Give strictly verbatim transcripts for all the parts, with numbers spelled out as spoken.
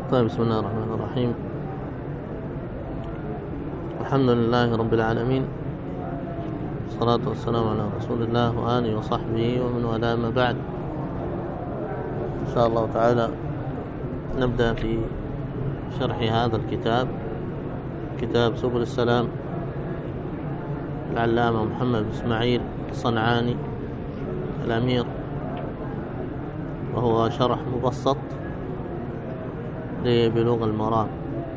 طيب، بسم الله الرحمن الرحيم. الحمد لله رب العالمين، والصلاة والسلام على رسول الله وآله وصحبه ومن والاه، ما بعد. إن شاء الله تعالى نبدأ في شرح هذا الكتاب، كتاب سبل السلام العلامة محمد بن إسماعيل الصنعاني الأمير، وهو شرح مبسط لبلوغ المرام.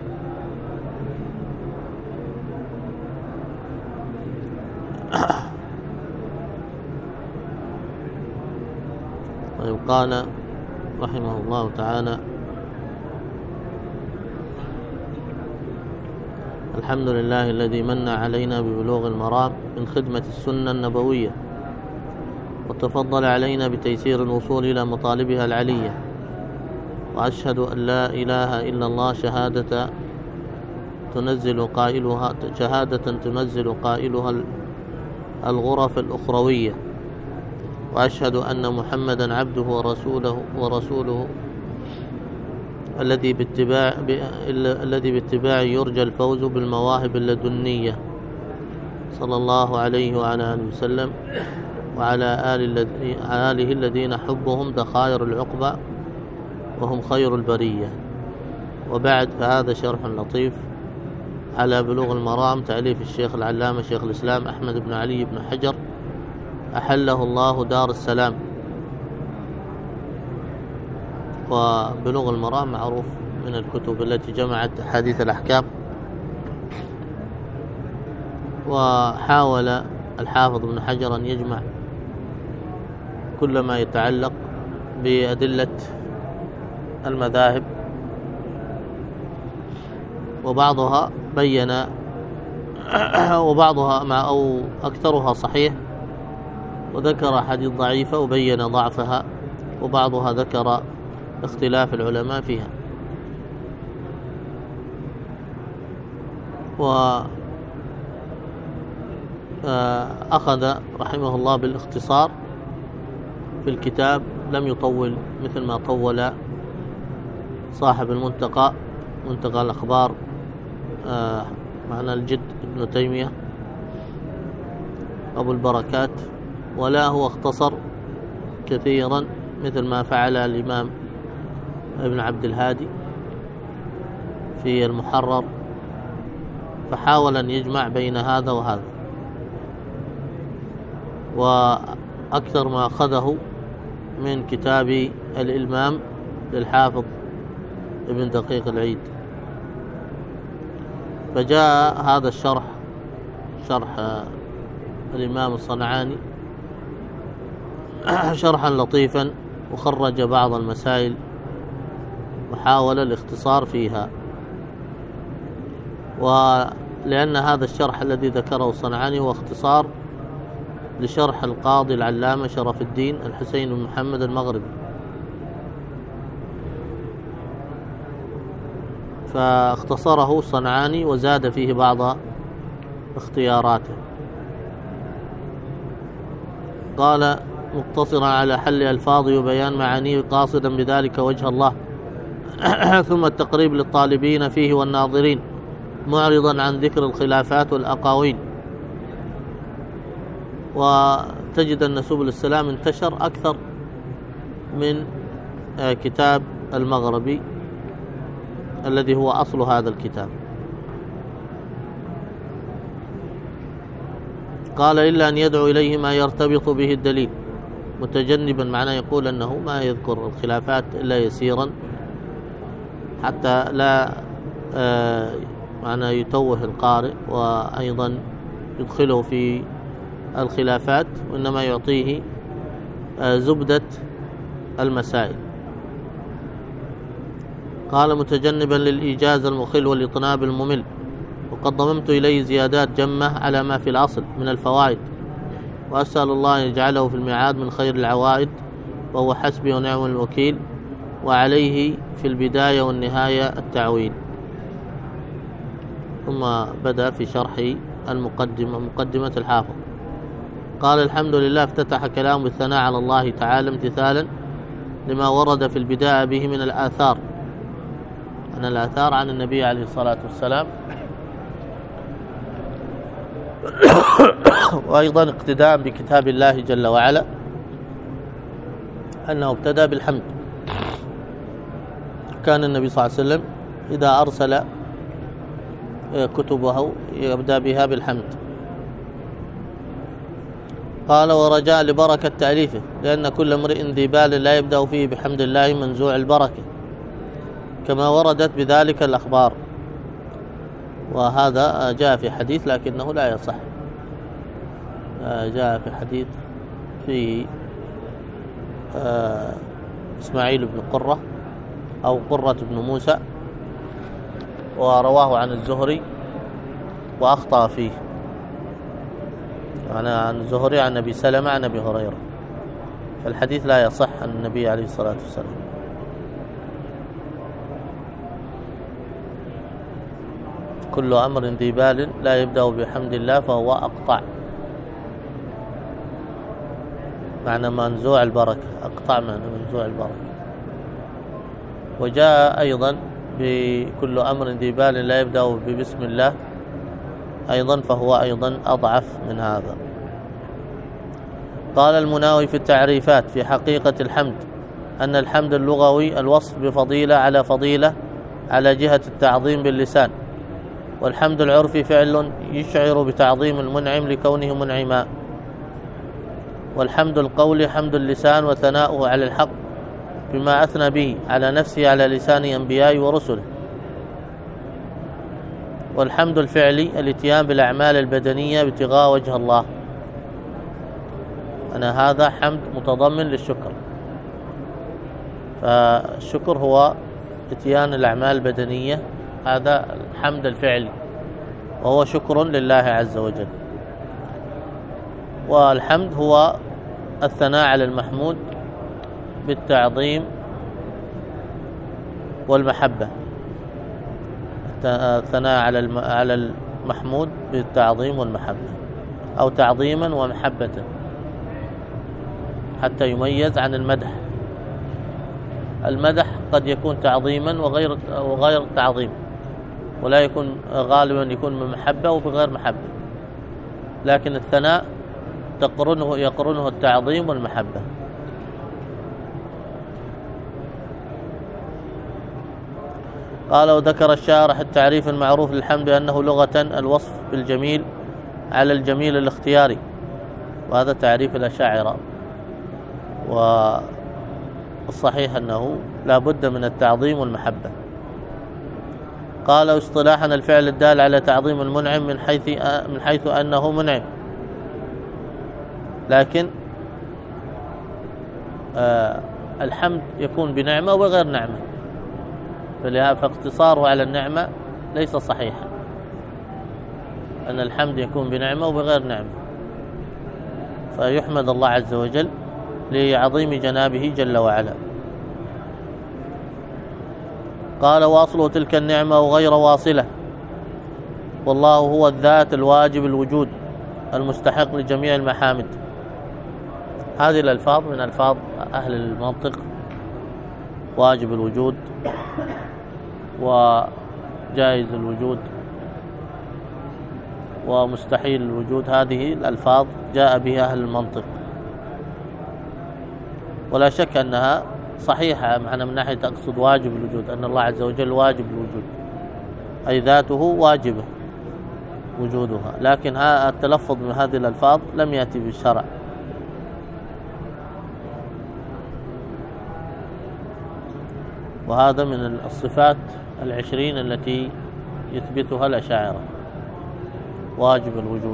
طيب، قال رحمه الله تعالى: الحمد لله الذي من علينا ببلوغ المرام من خدمة السنة النبوية، وتفضل علينا بتيسير الوصول إلى مطالبها العلية، وأشهد أن لا إله إلا الله شهادة تنزل قائلها شهادة تنزل قائلها الغرف الأخروية، وأشهد أن محمدا عبده ورسوله ورسوله الذي باتباع الذي باتباعه يرجى الفوز بالمواهب اللدنية، صلى الله عليه وعلى آله وسلم وعلى آله الذين حبهم ذخائر العقبى وهم خير البرية. وبعد، فهذا شرح لطيف على بلوغ المرام، تأليف الشيخ العلامة شيخ الإسلام أحمد بن علي بن حجر أحله الله دار السلام. وبلوغ المرام معروف من الكتب التي جمعت أحاديث الأحكام، وحاول الحافظ ابن حجر أن يجمع كل ما يتعلق بأدلة المذاهب، وبعضها بين وبعضها مع أو أكثرها صحيح، وذكر حديث ضعيفة وبين ضعفها، وبعضها ذكر اختلاف العلماء فيها. وأخذ رحمه الله بالاختصار في الكتاب، لم يطول مثل ما طول صاحب المنتقى منتقى الأخبار معنى الجد ابن تيمية أبو البركات، ولا هو اختصر كثيرا مثل ما فعل الإمام ابن عبد الهادي في المحرر، فحاول أن يجمع بين هذا وهذا. وأكثر ما أخذه من كتاب الإلمام للحافظ ابن دقيق العيد. فجاء هذا الشرح، شرح الإمام الصنعاني، شرحا لطيفا، وخرج بعض المسائل وحاول الاختصار فيها. ولأن هذا الشرح الذي ذكره الصنعاني هو اختصار لشرح القاضي العلامة شرف الدين الحسين بن محمد المغربي، فاختصره الصنعاني وزاد فيه بعض اختياراته. قال: مقتصرا على حل ألفاظه وبيان معانيه قاصدا بذلك وجه الله، ثم التقريب للطالبين فيه والناظرين، معرضا عن ذكر الخلافات والأقاويل. وتجد أن سبل السلام انتشر أكثر من كتاب المغربي الذي هو أصل هذا الكتاب. قال: إلا أن يدعو إليه ما يرتبط به الدليل، متجنبا، معناه يقول أنه ما يذكر الخلافات إلا يسيرا حتى لا آه معناه يتوه القارئ، وأيضا يدخله في الخلافات، وإنما يعطيه آه زبدة المسائل. قال: متجنبا للإيجاز المخل والإطناب الممل، وقد ضممت إليه زيادات جمة على ما في الأصل من الفوائد، وأسأل الله أن يجعله في الميعاد من خير العوائد، وهو حسبي ونعم الوكيل، وعليه في البداية والنهاية التعويل. ثم بدأ في شرح المقدمة مقدمة الحافظ. قال: الحمد لله، افتتح كلام بالثناء على الله تعالى امتثالا لما ورد في البداية به من الآثار من الآثار عن النبي عليه الصلاة والسلام. وأيضا اقتداء بكتاب الله جل وعلا أنه ابتدأ بالحمد. كان النبي صلى الله عليه وسلم إذا أرسل كتبه يبدأ بها بالحمد. قال ورجاء لبركة تأليفه، لأن كل امرئ ذي بال لا يبدأ فيه بحمد الله منزوع البركة، كما وردت بذلك الأخبار. وهذا جاء في حديث لكنه لا يصح. جاء في حديث في إسماعيل بن قرة أو قرة بن موسى، ورواه عن الزهري وأخطأ فيه، يعني عن الزهري عن أبي سلمة عن أبي هريرة، فالحديث لا يصح عن النبي عليه الصلاة والسلام. كل أمر ذي بال لا يبدأ بحمد الله فهو أقطع، معنى منزوع البركة، أقطع معنى منزوع البركة. وجاء أيضا بكل أمر ذي بال لا يبدأ ببسم الله أيضا، فهو أيضا أضعف من هذا. قال المناوي في التعريفات في حقيقة الحمد أن الحمد اللغوي الوصف بفضيلة على فضيلة على جهة التعظيم باللسان، والحمد العرفي فعل يشعر بتعظيم المنعم لكونه منعما، والحمد القولي حمد اللسان وثناؤه على الحق بما أثنى به على نفسه على لسان أنبيائه ورسله. والحمد الفعلي الاتيان بالأعمال البدنية ابتغاء وجه الله، أنا هذا حمد متضمن للشكر، فالشكر هو اتيان الأعمال البدنية، هذا الحمد الفعلي وهو شكر لله عز وجل. والحمد هو الثناء على المحمود بالتعظيم والمحبة، الثناء على على المحمود بالتعظيم والمحبة، أو تعظيما ومحبة حتى يميز عن المدح. المدح قد يكون تعظيما وغير وغير تعظيم، ولا يكون غالبا يكون بمحبة وبغير محبة، لكن الثناء تقرنه يقرنه التعظيم والمحبة. قال وذكر الشارح التعريف المعروف للحمد أنه لغة الوصف بالجميل على الجميل الاختياري، وهذا تعريف الأشاعرة، والصحيح أنه لا بد من التعظيم والمحبة. قال اصطلاحا الفعل الدال على تعظيم المنعم من حيث من حيث أنه منعم، لكن آه الحمد يكون بنعمة وغير نعمة، فاقتصاره على النعمة ليس صحيحا، أن الحمد يكون بنعمة وبغير نعمة، فيحمد الله عز وجل لعظيم جنابه جل وعلا. قال واصله تلك النعمة وغير واصلة، والله هو الذات الواجب الوجود المستحق لجميع المحامد. هذه الألفاظ من ألفاظ أهل المنطق، واجب الوجود وجائز الوجود ومستحيل الوجود، هذه الألفاظ جاء بها أهل المنطق، ولا شك أنها صحيحة معنا من ناحية أقصد واجب الوجود، أن الله عز وجل واجب الوجود أي ذاته واجبة وجودها، لكن التلفظ من هذه الألفاظ لم يأتي بالشرع. وهذا من الصفات العشرين التي يثبتها الأشاعرة، واجب الوجود.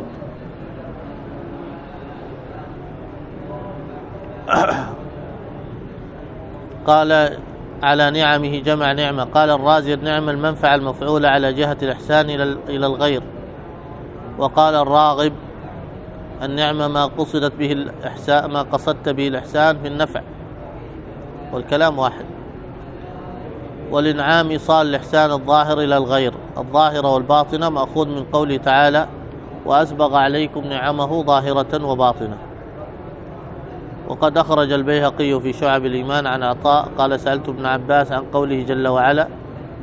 قال على نعمه جمع نعمة. قال الرازي النعمة المنفعة المفعولة على جهة الإحسان إلى الغير. وقال الراغب النعمة ما قصدت به الإحسان ما قصدت به الإحسان في النفع، والكلام واحد. والإنعام إيصال الإحسان الظاهر إلى الغير، الظاهرة والباطنة، مأخوذ من قوله تعالى وأسبغ عليكم نعمه ظاهرة وباطنة. وقد أخرج البيهقي في شعب الإيمان عن عطاء قال سألت ابن عباس عن قوله جل وعلا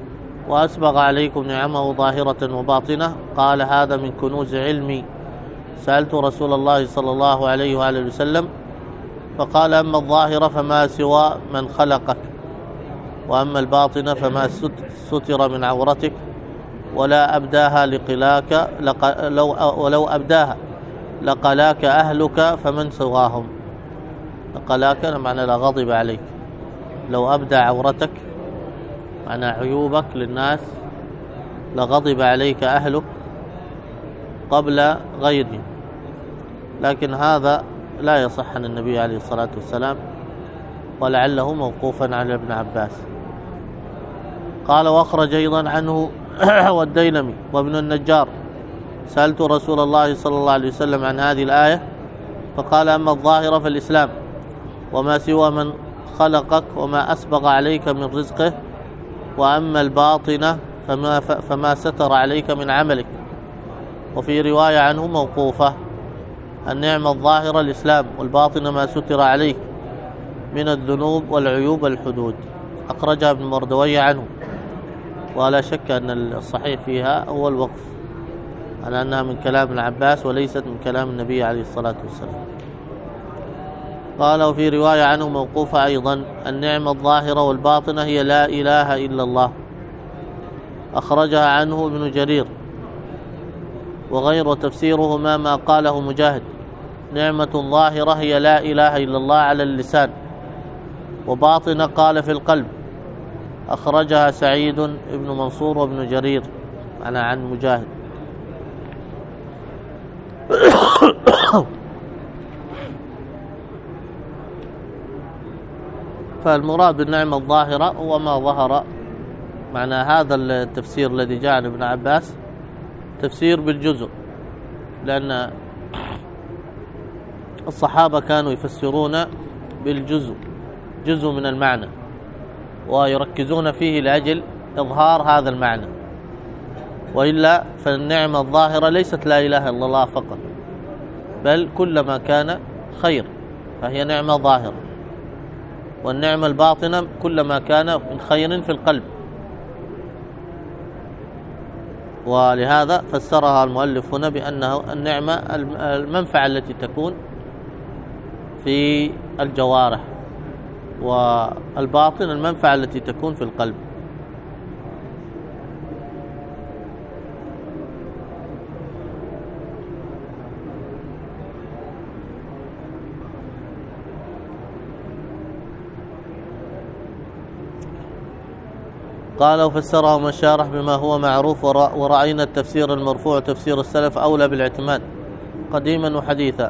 وأسبغ عليكم نعمه ظاهرة وباطنة. قال هذا من كنوز علمي. سألت رسول الله صلى الله عليه وآله وسلم فقال أما الظاهرة فما سوى من خلقك، وأما الباطنة فما ستر من عورتك، ولا أبداها لقلاك لق... لو... ولو أبداها لقلاك أهلك فمن سواهم. لقلاك معنى لا غضب عليك. لو أبدى عورتك معنى عيوبك للناس لغضب عليك أهلك قبل غيرهم، لكن هذا لا يصح عن النبي عليه الصلاة والسلام، ولعله موقوفا على ابن عباس. قال وأخرج أيضا عنه والديلمي وابن النجار سألت رسول الله صلى الله عليه وسلم عن هذه الآية فقال أما الظاهرة فالإسلام، وما سوى من خلقك وما أسبغ عليك من رزقه، وأما الباطنة فما, فما ستر عليك من عملك. وفي رواية عنه موقوفة النعمة الظاهرة الإسلام، والباطنة ما ستر عليك من الذنوب والعيوب والحدود. أخرجها ابن مردويه عنه، ولا شك أن الصحيح فيها هو الوقف على أنها من كلام ابن عباس وليست من كلام النبي عليه الصلاة والسلام. قال وفي رواية عنه موقوفة أيضا النعمة الظاهرة والباطنة هي لا إله إلا الله. أخرجها عنه ابن جرير وغير تفسيرهما ما قاله مجاهد. نعمة ظاهرة هي لا إله إلا الله على اللسان، وباطنة قال في القلب. أخرجها سعيد بن منصور وابن جرير أنا عن مجاهد. فالمراد بالنعمة الظاهرة هو ما ظهر. معنى هذا التفسير الذي جاء عن ابن عباس تفسير بالجزء، لأن الصحابة كانوا يفسرون بالجزء، جزء من المعنى، ويركزون فيه لأجل إظهار هذا المعنى. وإلا فالنعمة الظاهرة ليست لا إله إلا الله فقط، بل كلما كان خير فهي نعمة ظاهرة، والنعمة الباطنة كلما كان من خير في القلب. ولهذا فسرها المؤلف هنا بأنه النعمة المنفعة التي تكون في الجوارح، والباطن المنفعة التي تكون في القلب. قال وفسره من شارح بما هو معروف، ورأينا التفسير المرفوع تفسير السلف أولى بالاعتماد قديما وحديثا.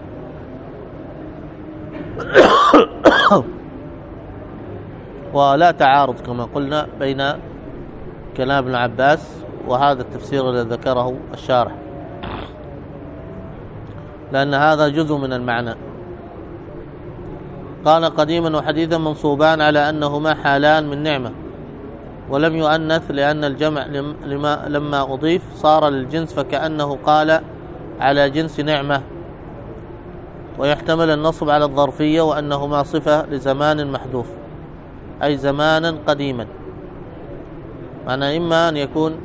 ولا تعارض كما قلنا بين كلام ابن عباس وهذا التفسير الذي ذكره الشارح، لأن هذا جزء من المعنى. قال قديما وحديثا منصوبان على أنهما حالان من نعمة، ولم يؤنث لأن الجمع لما لما أضيف صار للجنس، فكأنه قال على جنس نعمة. ويحتمل النصب على الظرفية وأنهما صفة لزمان محذوف، أي زمانا قديما. معنى إما أن يكون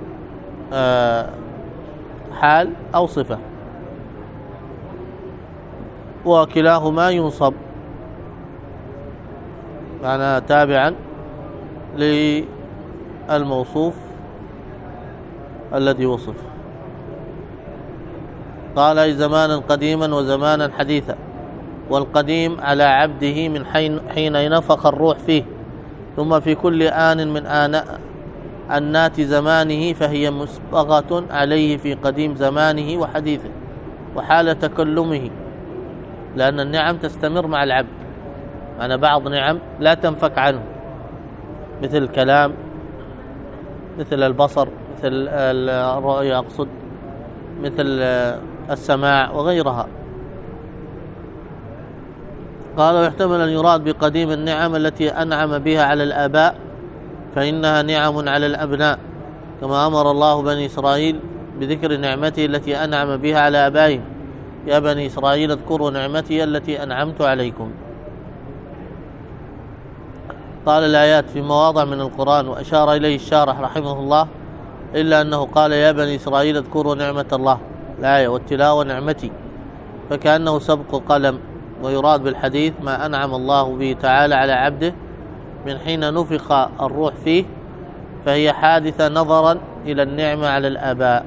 حال أو صفة، وكلاهما ينصب معنى تابعا للموصوف الذي وصف. قال أي زمانا قديما وزمانا حديثا، والقديم على عبده من حين ينفخ الروح فيه، ثم في كل آن من آناء أنات زمانه، فهي مسبغة عليه في قديم زمانه وحديثه وحال تكلمه، لأن النعم تستمر مع العبد. معنى بعض نعم لا تنفك عنه، مثل الكلام، مثل البصر، مثل الرؤية أقصد، مثل السماع وغيرها. قال ويحتمل أن يراد بقديم النعم التي أنعم بها على الآباء، فإنها نعم على الأبناء، كما أمر الله بني إسرائيل بذكر نعمته التي أنعم بها على آبائهم: يا بني إسرائيل اذكروا نعمتي التي أنعمت عليكم. قال الآيات في مواضع من القرآن، وأشار إليه الشارح رحمه الله إلا أنه قال يا بني إسرائيل اذكروا نعمة الله الآية والتلاوة نعمتي، فكأنه سبق قلم. ويراد بالحديث ما أنعم الله به تعالى على عبده من حين نفخ الروح فيه، فهي حادثة نظرا إلى النعمة على الآباء.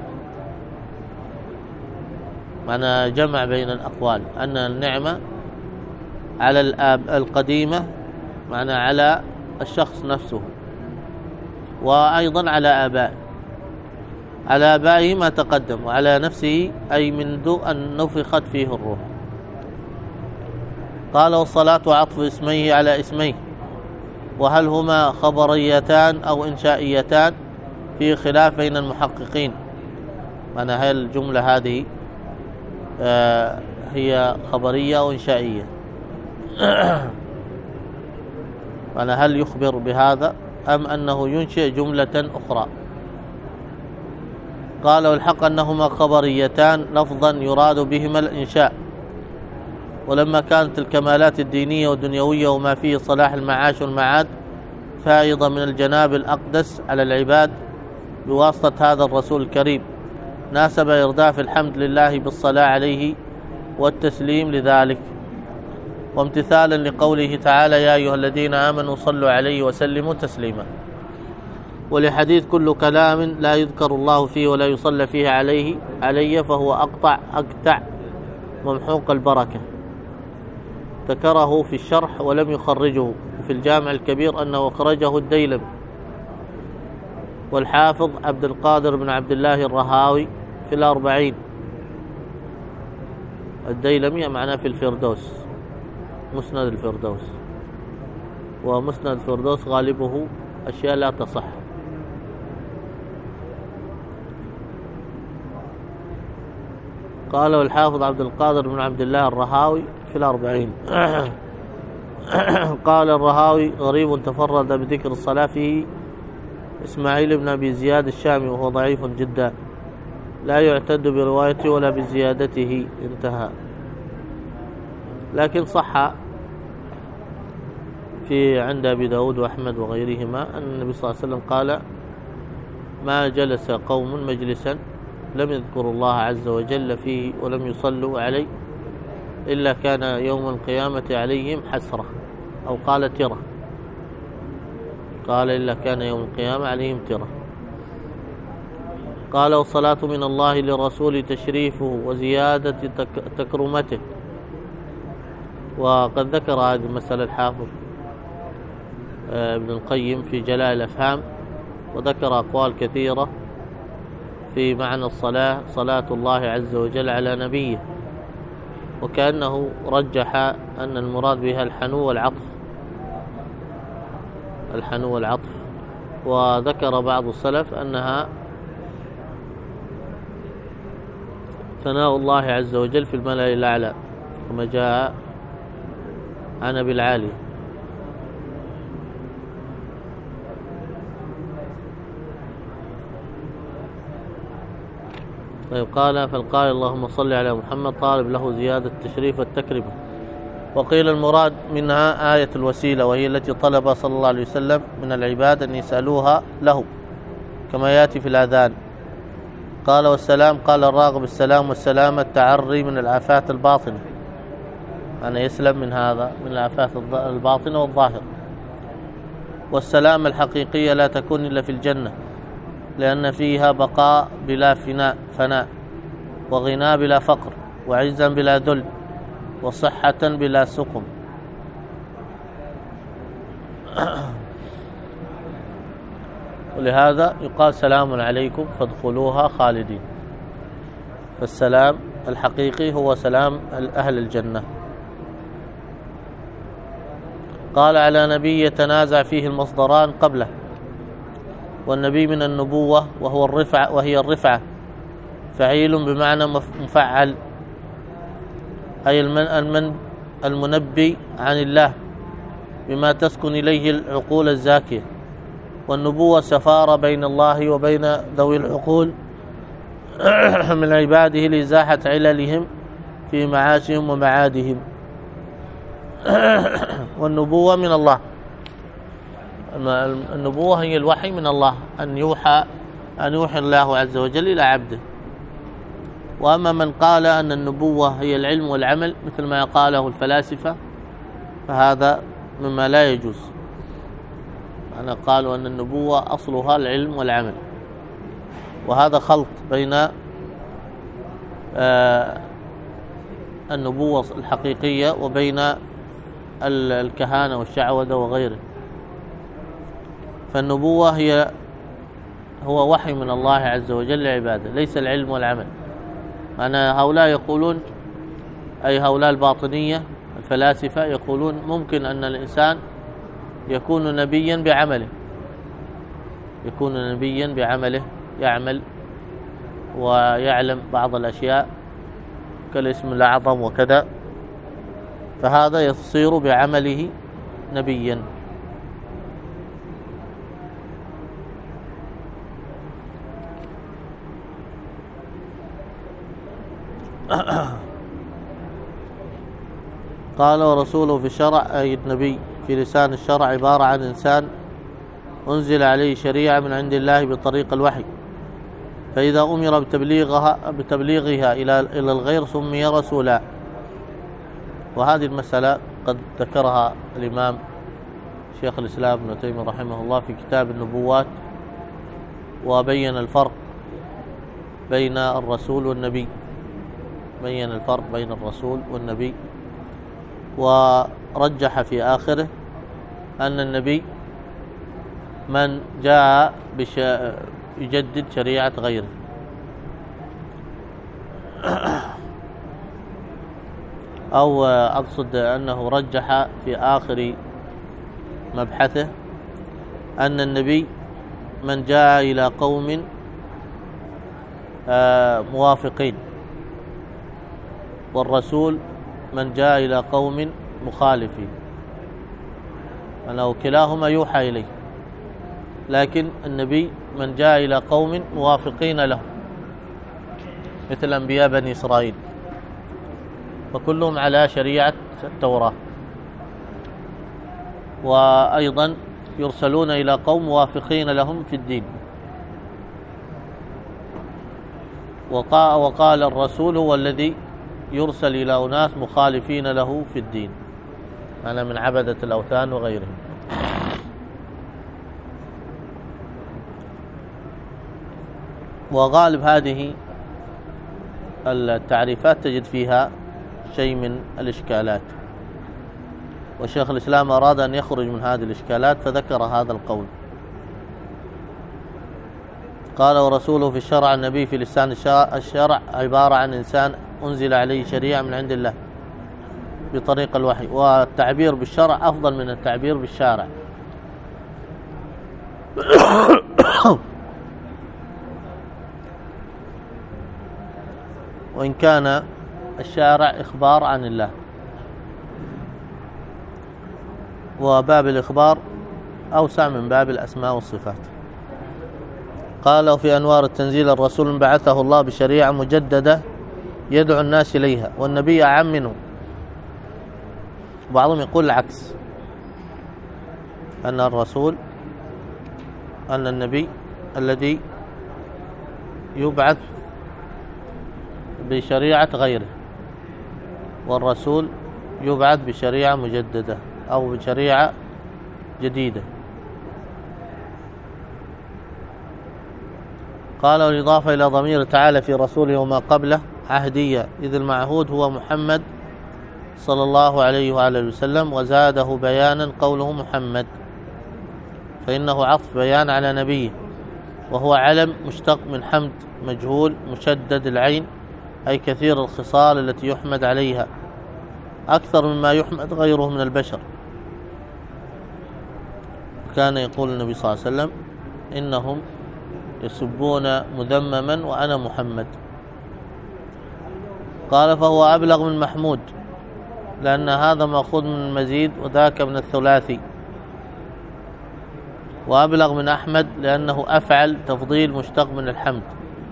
معنى جمع بين الأقوال أن النعمة على الآب القديمة معنى على الشخص نفسه، وأيضا على آبائه، على آبائه ما تقدم، وعلى نفسه أي منذ أن نفخت فيه الروح. قال والصلاة عطف اسميه على اسميه، وهل هما خبريتان أو إنشائيتان؟ في خلاف بين المحققين. معنى هل الجملة هذه آه هي خبرية أو إنشائية؟ معنى هل يخبر بهذا أم أنه ينشئ جملة أخرى؟ قال والحق أنهما خبريتان لفظا يراد بهما الإنشاء، ولما كانت الكمالات الدينية والدنيوية وما فيه صلاح المعاش والمعاد فائضة من الجناب الأقدس على العباد بواسطة هذا الرسول الكريم، ناسب إرداف الحمد لله بالصلاة عليه والتسليم لذلك، وامتثالا لقوله تعالى يا أيها الذين آمنوا صلوا عليه وسلموا تسليما. ولحديث كل كلام لا يذكر الله فيه ولا يصلى فيه عليه علي فهو أقطع أقطع ممحوق البركة، ذكره في الشرح ولم يخرجه، وفي الجامع الكبير أنه أخرجه الديلمي والحافظ عبد القادر بن عبد الله الرهاوي في الأربعين. الديلمي معناه في الفردوس، مسند الفردوس، ومسند الفردوس غالبه أشياء لا تصح. قاله الحافظ عبد القادر بن عبد الله الرهاوي في الأربعين. قال الرهاوي غريب تفرد بذكر الصلاة فيه إسماعيل بن أبي زياد الشامي وهو ضعيف جدا لا يعتد بروايته ولا بزيادته، انتهى. لكن صح في عند أبي داود وأحمد وغيرهما أن النبي صلى الله عليه وسلم قال ما جلس قوم مجلسا لم يذكروا الله عز وجل فيه ولم يصلوا عليه إلا كان يوم القيامة عليهم حسرة، أو قال ترة، قال إلا كان يوم القيامة عليهم ترة. قال والصلاة من الله للرسول تشريفه وزيادة تك تكرمته. وقد ذكر هذه المسألة الحافظ ابن القيم في جلاء الأفهام، وذكر أقوال كثيرة في معنى الصلاة، صلاة الله عز وجل على نبيه، وكأنه رجح أن المراد بها الحنو والعطف، الحنو والعطف. وذكر بعض السلف أنها ثناء الله عز وجل في الملأ الأعلى كما جاء عن أبي العالي. طيب قال فالقائل اللهم صل على محمد طالب له زيادة التشريف والتكريم. وقيل المراد منها آية الوسيلة، وهي التي طلب صلى الله عليه وسلم من العباد أن يسألوها له كما يأتي في الأذان. قال والسلام قال الراغب السلام والسلام التعري من الآفات الباطنة، أنا يسلم من هذا من الآفات الباطنة والظاهرة. والسلام الحقيقية لا تكون إلا في الجنة، لأن فيها بقاء بلا فناء فناء وغناء بلا فقر وعزا بلا ذل وصحة بلا سقم. ولهذا يقال سلام عليكم فادخلوها خالدين. فالسلام الحقيقي هو سلام أهل الجنة. قال على نبي يتنازع فيه المصدران قبله، والنبي من النبوة وهو الرفعة وهي الرفعة، فعيل بمعنى مفعل، أي المن المنبي عن الله بما تسكن إليه العقول الزاكية. والنبوة سفارة بين الله وبين ذوي العقول من عباده لإزاحة عللهم في معاشهم ومعادهم. والنبوة من الله، النبوة هي الوحي من الله، أن يوحى أن يوحي الله عز وجل إلى عبده. وأما من قال أن النبوة هي العلم والعمل مثل ما قاله الفلاسفة فهذا مما لا يجوز. أنا قالوا أن النبوة أصلها العلم والعمل، وهذا خلط بين النبوة الحقيقية وبين الكهانة والشعوذة وغيره. فالنبوة هي هو وحي من الله عز وجل لعباده، ليس العلم والعمل. أنا هؤلاء يقولون، أي هؤلاء الباطنية الفلاسفة يقولون ممكن أن الإنسان يكون نبيا بعمله، يكون نبيا بعمله، يعمل ويعلم بعض الأشياء كالاسم الأعظم وكذا، فهذا يصير بعمله نبيا. قال ورسوله في الشرع، أي النبي في لسان الشرع عبارة عن إنسان أنزل عليه شريعة من عند الله بطريق الوحي، فإذا أمر بتبليغها بتبليغها إلى إلى الغير سمي رسولا. وهذه المسألة قد ذكرها الإمام شيخ الإسلام ابن تيمية رحمه الله في كتاب النبوات، وبين الفرق بين الرسول والنبي، بين الفرق بين الرسول والنبي، ورجح في آخره أن النبي من جاء بش... يجدد شريعة غيره. أو أقصد أنه رجح في آخر مبحثه أن النبي من جاء إلى قوم موافقين، والرسول من جاء إلى قوم مخالفين، أنه كلاهما يوحى إليه، لكن النبي من جاء إلى قوم موافقين له مثل أنبياء بني إسرائيل، وكلهم على شريعة التوراة، وأيضا يرسلون إلى قوم موافقين لهم في الدين. وقال الرسول هو الذي يرسل إلى أناس مخالفين له في الدين، أنا من عبدة الأوثان وغيرهم. وغالب هذه التعريفات تجد فيها شيء من الإشكالات، وشيخ الإسلام أراد أن يخرج من هذه الإشكالات فذكر هذا القول. قال ورسوله في الشرع، النبي في لسان الشرع عبارة عن إنسان أنزل عليه شريعة من عند الله بطريق الوحي، والتعبير بالشرع أفضل من التعبير بالشارع. وإن كان الشارع إخبار عن الله، وباب الإخبار أوسع من باب الأسماء والصفات. قال في أنوار التنزيل، الرسول بعثه الله بشريعة مجددة يدعو الناس إليها، والنبي أعم منه. بعضهم يقول العكس، أن الرسول أن النبي الذي يبعث بشريعة غيره، والرسول يبعث بشريعة مجددة أو بشريعة جديدة. قال والإضافة إلى ضمير تعالى في رسوله وما قبله عهدية، إذ المعهود هو محمد صلى الله عليه وآله وسلم، وزاده بيانا قوله محمد، فإنه عطف بيان على نبيه، وهو علم مشتق من حمد مجهول مشدد العين، أي كثير الخصال التي يحمد عليها أكثر مما يحمد غيره من البشر. كان يقول النبي صلى الله عليه وسلم إنهم يسبون مذمما وأنا محمد. قال فهو أبلغ من محمود، لأن هذا مأخوذ من المزيد وذاك من الثلاثي، وأبلغ من أحمد لأنه أفعل تفضيل مشتق من الحمد.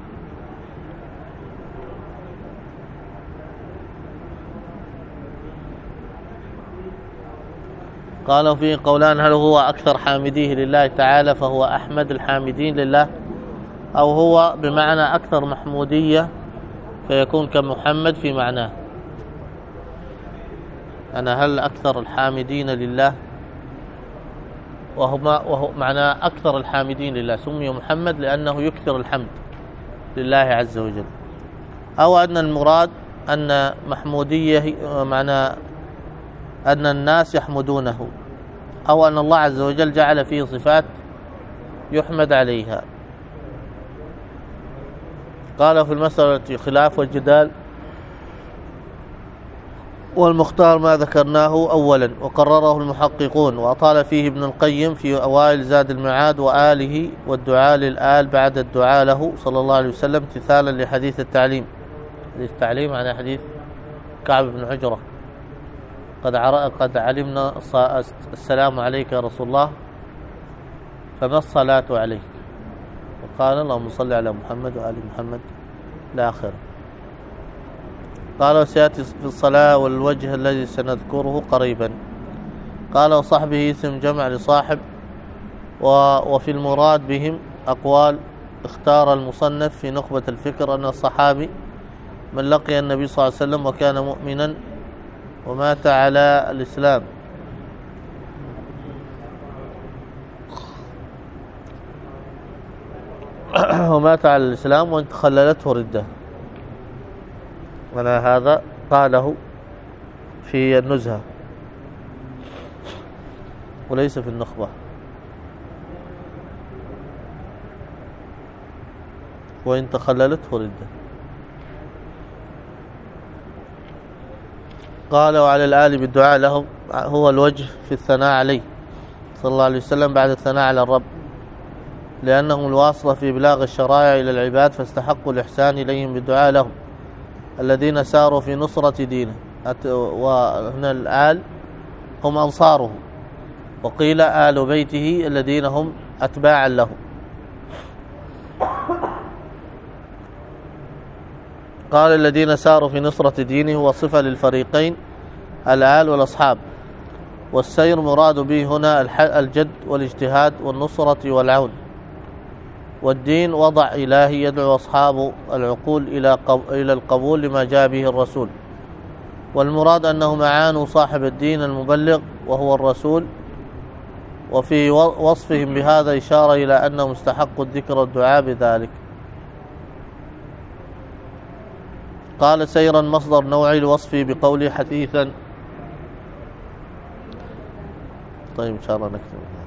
قالوا فيه قولان، هل هو أكثر حامديه لله تعالى فهو أحمد الحامدين لله، أو هو بمعنى أكثر محمودية فيكون كمحمد في معناه. أنا هل أكثر الحامدين لله، وهما وهو معنى أكثر الحامدين لله سمي محمد لأنه يكثر الحمد لله عز وجل، أو أن المراد أن محمودية معنى أن الناس يحمدونه، أو أن الله عز وجل جعل فيه صفات يحمد عليها. قال في المسألة خلاف والجدال، والمختار ما ذكرناه أولا وقرره المحققون، وأطال فيه ابن القيم في أوائل زاد المعاد وآله، والدعاء للآل بعد الدعاء له صلى الله عليه وسلم امتثالا لحديث التعليم. حديث التعليم عن حديث كعب بن عجرة، قد قد علمنا السلام عليك يا رسول الله فما الصلاة عليك، وقال اللهم صل على محمد وآل محمد إلى آخره. قال وسيأتي في الصلاة والوجه الذي سنذكره قريبا. قال وصحبه اسم جمع لصاحب، وفي المراد بهم أقوال اختار المصنف في نخبة الفكر أن الصحابي من لقي النبي صلى الله عليه وسلم وكان مؤمنا ومات على الإسلام، ومات على الإسلام وان تخللته ردة. ولا هذا قاله في النزهة وليس في النخبة. وإن تخللته ردة. قال وعلى الآل بالدعاء لهم هو الوجه في الثناء عليه صلى الله عليه وسلم بعد الثناء على الرب، لأنهم الواصلة في إبلاغ الشرائع إلى العباد، فاستحقوا الإحسان إليهم بالدعاء لهم الذين ساروا في نصرة دينه. وهنا الآل هم أنصاره، وقيل آل بيته الذين هم أتباعا له. قال الذين ساروا في نصرة دينه وصفة للفريقين الآل والأصحاب، والسير مراد به هنا الجد والاجتهاد والنصرة والعون، والدين وضع إلهي يدعو أصحاب العقول إلى القبول لما جاء به الرسول، والمراد أنهم أعانوا صاحب الدين المبلغ وهو الرسول، وفي وصفهم بهذا إشارة إلى أنهم استحقوا الذكر والدعاء بذلك. قال سيرا مصدر نوعي لوصفه بقوله حثيثا. طيب إن شاء الله نكتب.